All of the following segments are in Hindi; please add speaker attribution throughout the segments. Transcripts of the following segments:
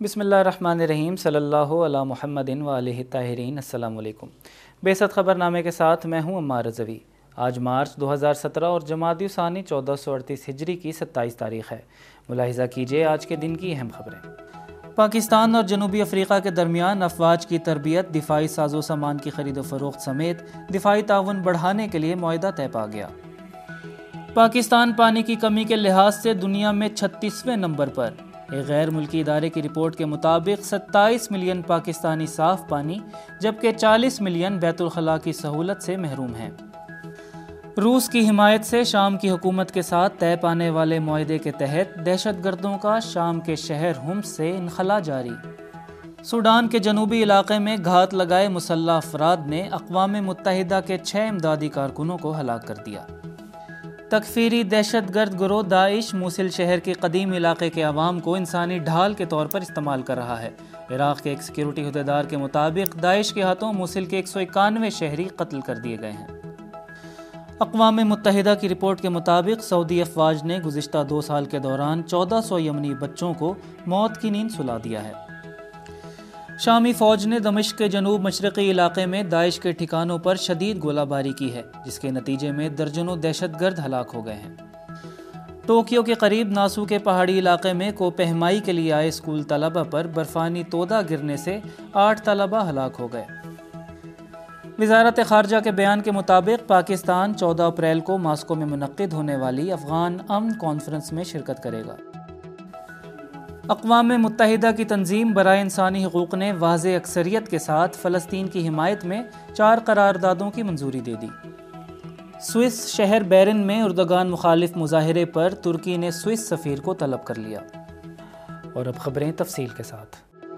Speaker 1: बिस्मिल्लाहिर्रहमानिर्रहीम सल्लल्लाहु अला मुहम्मदिन व आलिहि ताहिरीन। अस्सलाम वालेकुम। बेसत ख़बरनामे के साथ मैं हूँ अम्मार रज़वी। आज मार्च 2017 और जमादी सानी 1438 हिजरी की 27 तारीख़ है। मुलाहिज़ा कीजिए आज के दिन की अहम खबरें। पाकिस्तान और जनूबी अफ्रीका के दरमियान अफवाज की तरबियत, दिफाई साजो सामान की खरीद व फरोख्त समेत दिफाई ताउन बढ़ाने के लिए मुआहदा तय पा गया। पाकिस्तान पानी की कमी के लिहाज से दुनिया में 36वें नंबर पर। एक गैर मुल्की इदारे की रिपोर्ट के मुताबिक 27 मिलियन पाकिस्तानी साफ पानी जबकि 40 मिलियन बैतुल खला की सहूलत से महरूम हैं। रूस की हिमायत से शाम की हुकूमत के साथ तय पाने वाले मुआहदे के तहत दहशतगर्दों का शाम के शहर हुम्स से इनखला जारी। सूडान के जनूबी इलाके में घात लगाए मुसल्लह अफराद ने अक़वाम मुत्तहिदा के 6 इमदादी कारकुनों को हलाक कर दिया। तकफीरी दहशतगर्द गिरोह दाइश मूसिल शहर के कदीम इलाके के अवाम को इंसानी ढाल के तौर पर इस्तेमाल कर रहा है। इराक़ के एक सिक्योरिटी अहदेदार के मुताबिक दाइश के हाथों मूसिल के 191 शहरी कत्ल कर दिए गए हैं। अक़वाम मुत्तहिदा की रिपोर्ट के मुताबिक सऊदी अफवाज ने गुज़िश्ता 2 साल के दौरान 1400 यमनी बच्चों को मौत की नींद सुला दिया है। शामी फ़ौज ने दमिश्क के जनूब मशरक़ी इलाके में दाइश के ठिकानों पर शदीद गोलाबारी की है, जिसके नतीजे में दर्जनों दहशतगर्द हलाक हो गए हैं। टोक्यो के करीब नासू के पहाड़ी इलाके में कोपहमाई के लिए आए स्कूल तलबा पर बर्फानी तोदा गिरने से 8 तलबा हलाक हो गए। वज़ारत ख़ारजा के बयान के मुताबिक पाकिस्तान 14 अप्रैल को मास्को में मुनक़्क़िद होने वाली अफ़गान अमन कॉन्फ्रेंस में शिरकत करेगा। अक़वाम मुत्तहिदा की तंजीम बराए इंसानी हकूक़ ने वाज़े अक्सरियत के साथ फ़लस्तीन की हिमायत में 4 करारदादों की मंजूरी दे दी। स्विस शहर बैरिन में उर्दगान मुखालिफ मुजाहिरे पर तुर्की ने स्विस सफ़ीर को तलब कर लिया। और अब ख़बरें तफसील के साथ।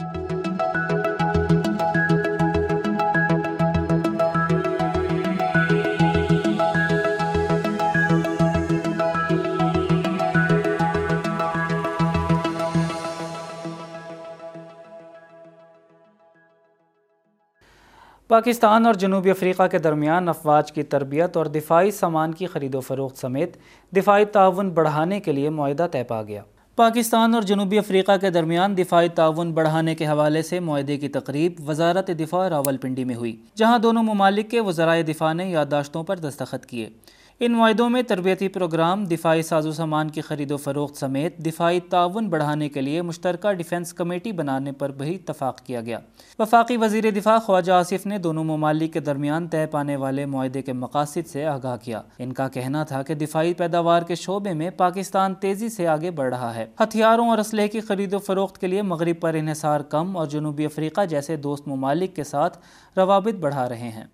Speaker 1: पाकिस्तान और जनूबी अफ्रीका के दरमियान अफवाज की तरबियत और दिफाई सामान की खरीदो फरोख्त समेत दिफाई ताउन बढ़ाने के लिए मुआहदा तय पा गया। पाकिस्तान और जनूबी अफ्रीका के दरमियान दिफाई ताउन बढ़ाने के हवाले से मुआहदे की तकरीब वजारत दिफा रावलपिंडी में हुई, जहाँ दोनों ममालिक के वज़राए दिफा ने याददाश्तों पर दस्तखत किए। इन मुआहदों में तरबियती प्रोग्राम, दिफाई साजो सामान की खरीदो फरोख्त समेत दिफाई ताउन बढ़ाने के लिए मुश्तरका डिफेंस कमेटी बनाने पर भी इत्तफाक किया गया। वफाकी वज़ीर दिफा ख्वाजा आसिफ ने दोनों ममालिक के दरमियान तय पाने वाले मुआहदे के मकासद से आगाह किया। इनका कहना था कि दिफाई पैदावार के शोबे में पाकिस्तान तेजी से आगे बढ़ रहा है। हथियारों और असलहे की खरीदो फरोख्त के लिए मगरिब पर इन्हिसार कम और जनूबी अफ्रीका जैसे दोस्त ममालिक के साथ रवाबित बढ़ा रहे हैं।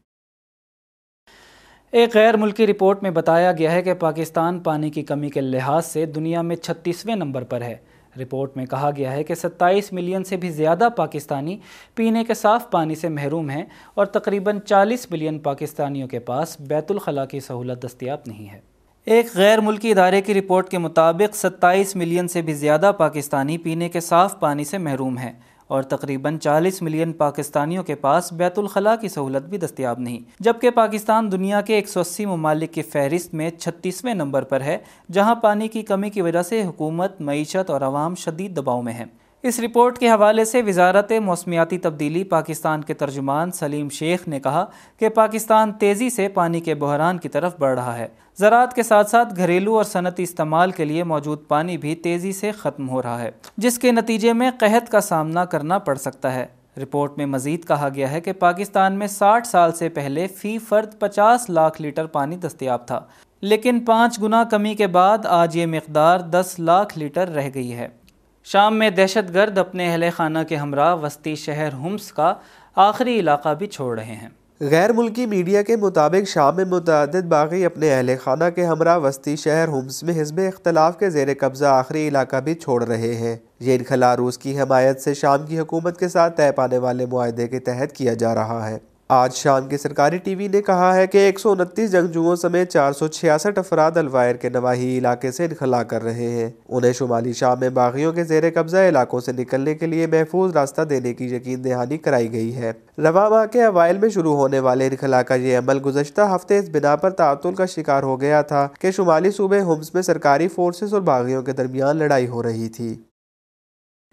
Speaker 1: एक गैर मुल्की रिपोर्ट में बताया गया है कि पाकिस्तान पानी की कमी के लिहाज से दुनिया में 36वें नंबर पर है। रिपोर्ट में कहा गया है कि 27 मिलियन से भी ज़्यादा पाकिस्तानी पीने के साफ़ पानी से महरूम हैं और तकरीबन 40 मिलियन पाकिस्तानियों के पास बैतुल खला की सहूलत दस्तयाब नहीं है। एक गैर मुल्की इदारे की रिपोर्ट के मुताबिक 27 मिलियन से भी ज़्यादा पाकिस्तानी पीने के साफ़ पानी से महरूम हैं और तकरीबन 40 मिलियन पाकिस्तानियों के पास बैतुल खला की सहूलत भी दस्तयाब नहीं, जबकि पाकिस्तान दुनिया के 180 ममालिक की फहरिस्त में 36वें नंबर पर है, जहां पानी की कमी की वजह से हुकूमत, मईशत और आवाम शदीद दबाव में है। इस रिपोर्ट के हवाले से वज़ारत मौसमियाती तब्दीली पाकिस्तान के तर्जुमान सलीम शेख ने कहा कि पाकिस्तान तेज़ी से पानी के बहरान की तरफ बढ़ रहा है। ज़राअत के साथ साथ घरेलू और सनती इस्तेमाल के लिए मौजूद पानी भी तेज़ी से ख़त्म हो रहा है, जिसके नतीजे में क़हत का सामना करना पड़ सकता है। रिपोर्ट में मज़ीद कहा गया है कि पाकिस्तान में 60 साल से पहले फ़ी फ़र्द 50 लाख लीटर पानी दस्तयाब था, लेकिन 5 गुना कमी के बाद आज ये मकदार 10 लाख लीटर रह गई है। शाम में दहशतगर्द अपने अहले खाना के हमरा वस्ती शहर हुम्स का आखिरी इलाका भी छोड़ रहे हैं।
Speaker 2: गैर मुल्की मीडिया के मुताबिक शाम में मुतअद्दिद बागी अपने अहले खाना के हमरा वस्ती शहर हुम्स में हिज़्ब इख्तिलाफ के ज़ेर कब्ज़ा आखिरी इलाका भी छोड़ रहे हैं। ये इनखला रूस की हिमायत से शाम की हुकूमत के साथ तय पाने वाले मुआहदे के तहत किया जा रहा है। आज शाम की सरकारी टीवी ने कहा है कि 129 जंगजुओं समेत 466 अफराद अलवायर के नवाही इलाके से इनखला कर रहे हैं। उन्हें शुमाली शाम में बागियों के जेर कब्जा इलाकों से निकलने के लिए महफूज रास्ता देने की यकीन दहानी कराई गई है। रवा माह के अवाइल में शुरू होने वाले इनखला का ये अमल गुज़श्ता हफ्ते इस बिना पर तातुल का शिकार हो गया था कि शुमाली सूबे हुम्स में सरकारी फोर्सेस और बागियों के दरमियान लड़ाई हो रही थी।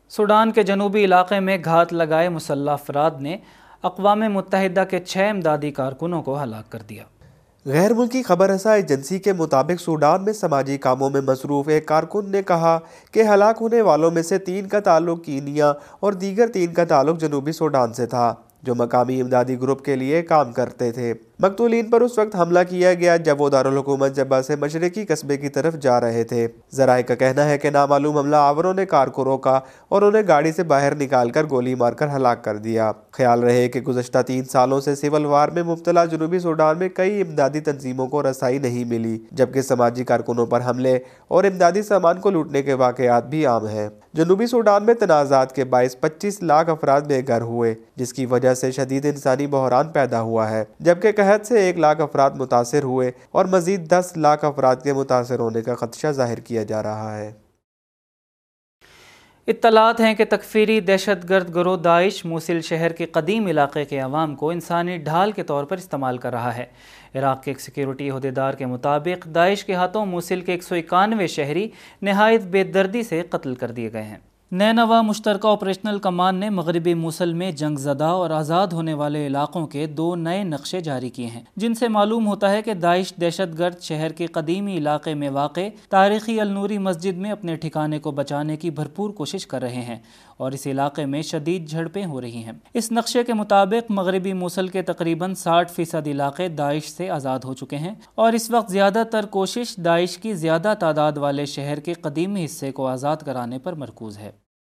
Speaker 1: सूडान के जनूबी इलाके में घात लगाए मुसल्लह अफराद ने अक़वाम मुत्तहिदा के 6 इमदादी कारकुनों को हलाक कर दिया।
Speaker 2: गैर मुल्की खबर रसा एजेंसी के मुताबिक सूडान में समाजी कामों में मसरूफ एक कारकुन ने कहा कि हलाक होने वालों में से 3 का ताल्लुक कीनिया और दीगर 3 का ताल्लुक जनूबी सूडान से था, जो मकामी इमदादी ग्रुप के लिए काम करते थे। मकतूलीन पर उस वक्त हमला किया गया जब वो दारुल हुकूमत जब्बा से मशरकी कस्बे की तरफ जा रहे थे। ज़राए का कहना है कि नामालूम हमला आवरों ने कार को रोका और उन्हें गाड़ी से बाहर निकालकर गोली मारकर हलाक कर दिया। ख्याल रहे कि गुज़श्ता 3 सालों से सिविल वार में मुब्तला जनूबी सूडान में कई इमदादी तंजीमों को रसाई नहीं मिली, जबकि समाजी कारकुनों पर हमले और इमदादी सामान को लूटने के वाक़यात भी आम हैं। जनूबी सूडान में तनाज़ात के बाइस 25 लाख अफराद बेघर हुए, जिसकी वजह से शदीद इंसानी बहरान पैदा हुआ है, जबकि कहत से 1 लाख अफराद मुतासिर हुए और मजीद 10 लाख अफराद के मुतासिर होने का खदशा जाहिर किया जा रहा है।
Speaker 1: इत्तलात हैं कि तकफीरी दहशतगर्द गिरोह दाइश मूसिल शहर के कदीम इलाके के अवाम को इंसानी ढाल के तौर पर इस्तेमाल कर रहा है। इराक़ के एक सिक्योरिटी अहदेदार के मुताबिक दाइश के हाथों मूसिल के 191 शहरी नहायत बेदर्दी से कत्ल कर दिए गए हैं। नैनवा मुश्तरका ऑपरेशनल कमान ने मगरबी मूसल में जंगज़दा और आज़ाद होने वाले इलाकों के 2 नए नक्शे जारी किए हैं, जिनसे मालूम होता है कि दाइश दहशतगर्द शहर के कदीमी इलाके में वाक़े तारीख़ी अल-नूरी मस्जिद में अपने ठिकाने को बचाने की भरपूर कोशिश कर रहे हैं और इस इलाके में शदीद झड़पें हो रही हैं। इस नक्शे के मुताबिक मगरबी मूसल के तकरीबन 60% इलाके दाइश से आज़ाद हो चुके हैं और इस वक्त ज़्यादातर कोशिश दाइश की ज़्यादा तादाद वाले शहर के कदीमी हिस्से को आज़ाद कराने पर मरकूज़ है।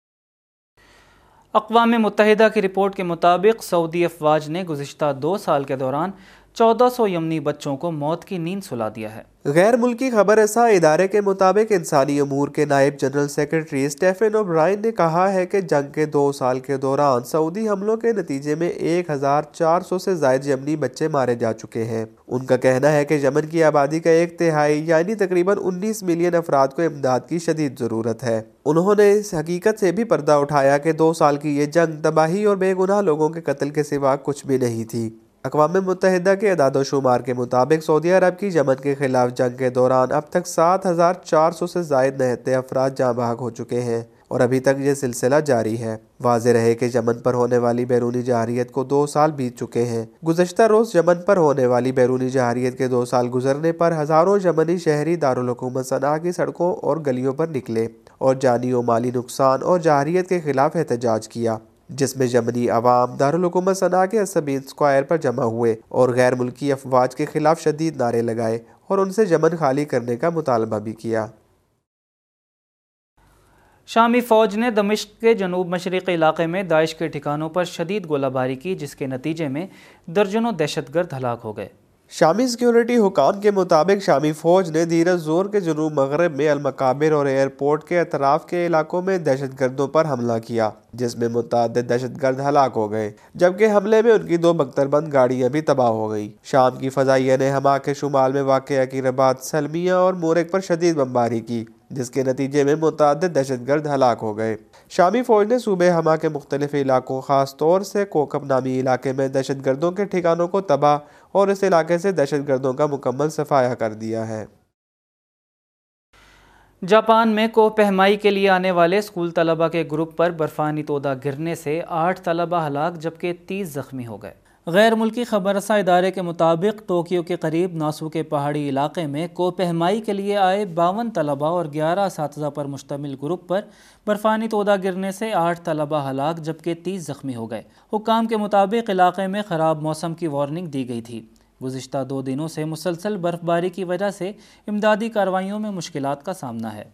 Speaker 1: अक़वाम मुत्तहिदा की रिपोर्ट के मुताबिक सऊदी अफवाज ने गुज़िश्ता 2 साल के दौरान 1400 यमनी बच्चों को मौत की नींद सुला दिया है।
Speaker 2: गैर मुल्की खबर रसा इदारे के मुताबिक इंसानी अमूर के नायब जनरल सेक्रेटरी स्टेफन ओब्रायन ने कहा है कि जंग के 2 साल के दौरान सऊदी हमलों के नतीजे में 1400 से ज़ायद यमनी बच्चे मारे जा चुके हैं। उनका कहना है कि यमन की आबादी का 1/3 यानी तकरीबन 19 मिलियन अफराद को इमदाद की शदीद ज़रूरत है। उन्होंने इस हकीकत से भी पर्दा उठाया कि 2 साल की ये जंग तबाही और बेगुनाह लोगों के कत्ल के सिवा कुछ भी नहीं थी। अक़वाम मुत्तहिदा के अदाद-ओ-शुमार के मुताबिक सऊदी अरब की यमन के खिलाफ जंग के दौरान अब तक 7400 से ज़ायद निहत्ते अफराद जाँ बहक हो चुके हैं और अभी तक ये सिलसिला जारी है। वाज़ेह रहे कि यमन पर होने वाली बैरूनी जहारियत को 2 साल बीत चुके हैं। गुज़श्ता रोज़ यमन पर होने वाली बैरूनी जहारियत के 2 साल गुजरने पर हज़ारों यमनी शहरी दारुल हुकूमत सना की सड़कों और गलियों पर निकले और जानी और माली नुकसान और जहारियत के खिलाफ एहतजाज किया, जिसमें यमनी अवाम दारुल हुकूमत सना के असबीन स्क्वायर पर जमा हुए और गैर मुल्की अफवाज के खिलाफ शदीद नारे लगाए और उनसे यमन खाली करने का मुतालबा भी किया।
Speaker 1: शामी फ़ौज ने दमिश्क के जनूब मशरक़ी इलाके में दाइश के ठिकानों पर शदीद गोलाबारी की, जिसके नतीजे में दर्जनों दहशतगर्द हलाक हो गए।
Speaker 2: शामी सिक्योरिटी हुकाम के मुताबिक शामी फ़ौज ने दीर ज़ोर के जनूब मगरब में अल-मकाबिर और एयरपोर्ट के अतराफ़ के इलाकों में दहशतगर्दों पर हमला किया, जिसमें मुतअद्दिद दहशतगर्द हलाक हो गए, जबकि हमले में उनकी 2 बख्तरबंद गाड़ियाँ भी तबाह हो गई। शाम की फ़ज़ाइया ने हमा के शुमाल में वाक़ अकीराबाद, सलमिया और मोरक पर शदीद बमबारी की, जिसके नतीजे में मुतअद्दिद दहशतगर्द हलाक हो गए। शामी फ़ौज ने सूबे हमा के मुख्तलिफ इलाकों, ख़ास तौर से कोकब नामी इलाके में दहशतगर्दों के ठिकानों को तबाह और इस इलाके से दहशतगर्दों का मुकम्मल सफाया कर दिया है।
Speaker 1: जापान में कोह पहमाई के लिए आने वाले स्कूल तलबा के ग्रुप पर बर्फानी तोदा गिरने से 8 तलबा हलाक जबकि 30 ज़ख्मी हो गए। गैर मुल्की खबरसा इदारे के मुताबिक टोक्यो के करीब नासू के पहाड़ी इलाके में कोह पहमाई के लिए आए 52 तलबा और 11 असातिज़ा पर मुश्तमिल ग्रुप पर बर्फानी तोदा गिरने से 8 तलबा हलाक जबकि 30 ज़ख्मी हो गए। हुक्काम के मुताबिक इलाके में ख़राब मौसम की वार्निंग दी गई थी। गुज़िश्ता 2 दिनों से मुसलसल बर्फबारी की वजह से इमदादी कार्रवाइयों में मुश्किलात का सामना है।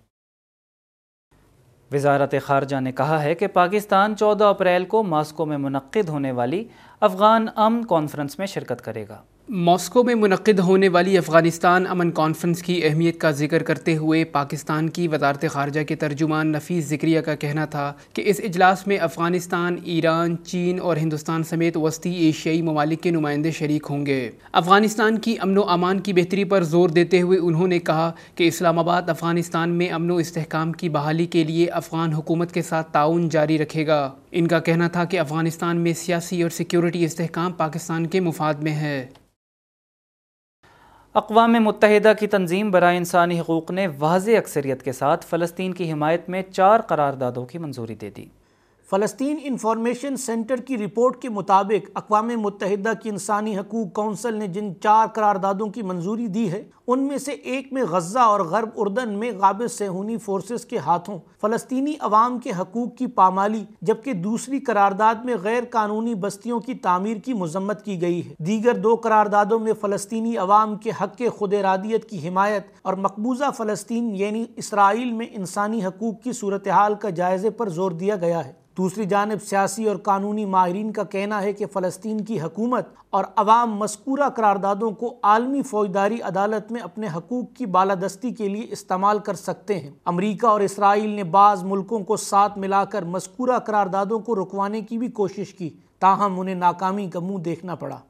Speaker 1: वज़ारत ख़ारजा ने कहा है कि पाकिस्तान 14 अप्रैल को मॉस्को में मुनक़्क़िद होने वाली अफ़गान अमन कॉन्फ्रेंस में शिरकत करेगा।
Speaker 3: मॉस्को में मुनक़्क़िद होने वाली अफ़गानिस्तान अमन कॉन्फ्रेंस की अहमियत का जिक्र करते हुए पाकिस्तान की वज़ारत ख़ारजा के तर्जुमान नफ़ीस ज़िक्रिया का कहना था कि इस इजलास में अफ़गानिस्तान, ईरान, चीन और हिंदुस्तान समेत वस्ती एशियाई ममालिक के नुमाइंदे शरीक होंगे। अफ़गानिस्तान की अमन व अमान की बेहतरी पर ज़ोर देते हुए उन्होंने कहा कि इस्लामाबाद अफ़गानिस्तान में अमन व इस्तेहकाम की बहाली के लिए अफ़गान हुकूमत के साथ ताउन जारी रखेगा। इनका कहना था कि अफ़गानिस्तान में सियासी और सिक्योरिटी इस्तेहकाम पाकिस्तान के मुफाद में है।
Speaker 1: अक़वाम मुत्तहिदा की तंजीम बराए इंसानी हकूक़ ने वाज़ेह अक्सरियत के साथ फ़लस्तीन की हिमायत में 4 करारदादों की मंजूरी दे दी।
Speaker 4: फ़लस्तीन इंफॉर्मेशन सेंटर की रिपोर्ट के मुताबिक अक़वाम मुत्तहिदा की इंसानी हकूक़ कौंसिल ने जिन 4 करारदादों की मंजूरी दी है, उनमें से एक में गज़ा और ग़र्ब उर्दन में ग़ाबिज़ सेहूनी फोर्सेस के हाथों फ़लस्तीनी अवाम के हकूक़ की पामाली, जबकि दूसरी करारदाद में गैर कानूनी बस्तियों की तामीर की मज़म्मत की गई है। दीगर 2 करारदादों में फ़लस्तीनी अवाम के हक़ खुद इरादियत की हिमायत और मकबूजा फ़लस्तीन यानी इसराइल में इंसानी हकूक़ की सूरत हाल का जायज़े पर जोर दिया गया है। दूसरी जानिब सियासी और कानूनी माहिरीन का कहना है कि फ़लस्तीन की हुकूमत और अवाम मज़कूरा करारदादों को आलमी फ़ौजदारी अदालत में अपने हकूक़ की बालादस्ती के लिए इस्तेमाल कर सकते हैं। अमरीका और इसराइल ने बाज़ मुल्कों को साथ मिलाकर मज़कूरा करारदादों को रुकवाने की भी कोशिश की, ताहम उन्हें नाकामी का मुँह देखना पड़ा।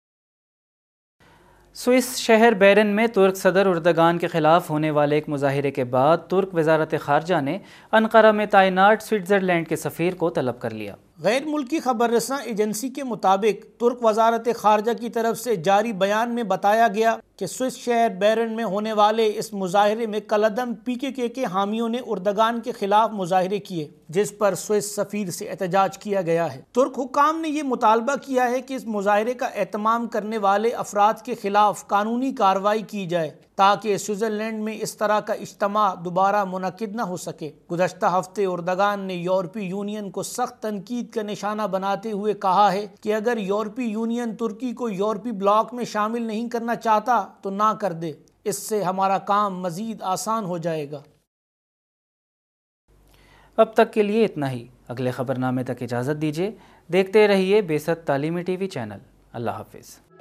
Speaker 1: स्विस शहर बेरन में तुर्क सदर उर्दगान के खिलाफ होने वाले एक मुजाहिरे के बाद तुर्क वजारत खारजा ने अनकारा में तैनात स्विट्ज़रलैंड के सफ़ीर को तलब कर लिया।
Speaker 4: गैर मुल्की खबररसां एजेंसी के मुताबिक तुर्क वजारत खारजा की तरफ से जारी बयान में बताया गया कि स्विस शहर बेरन में होने वाले इस मुजाहिरे में कलअदम PKK के हामियों ने उर्दगान के खिलाफ मुजाहिरे किए, जिस पर स्विस सफ़ीर से एहतजाज किया गया है। तुर्क हुक्काम ने यह मुतालबा किया है कि इस मुजाहिरे का एहतमाम करने वाले अफराद के खिलाफ कानूनी कार्रवाई की जाए ताकि स्विट्ज़रलैंड में इस तरह का इज्तिमा दोबारा मुनक़िद न हो सके। गुज़श्ता हफ्ते उर्दगान ने यूरोपीय यूनियन को सख्त तनकीद का निशाना बनाते हुए कहा है कि अगर यूरोपीय यूनियन तुर्की को यूरोपीय ब्लॉक में शामिल नहीं करना चाहता तो ना कर दे, इससे हमारा काम मज़ीद आसान हो जाएगा।
Speaker 1: अब तक के लिए इतना ही। अगले खबरनामे तक इजाज़त दीजिए। देखते रहिए बेसत तालीमी TV चैनल। अल्लाह हाफ़िज़।